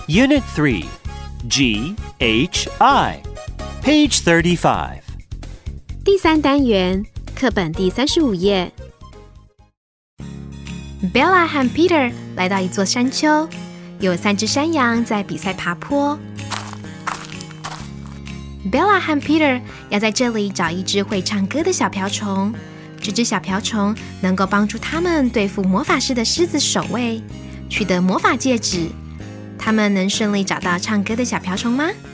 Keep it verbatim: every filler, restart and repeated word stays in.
Unit three, G H I, page thirty-five. 第三单元，课本第三十五页。Bella 和 Peter 来到一座山丘，有三只山羊在比赛爬坡。Bella 和 Peter 要在这里找一只会唱歌的小瓢虫，这只小瓢虫能够帮助他们对付魔法师的狮子守卫，取得魔法戒指。他们能顺利找到唱歌的小瓢虫吗？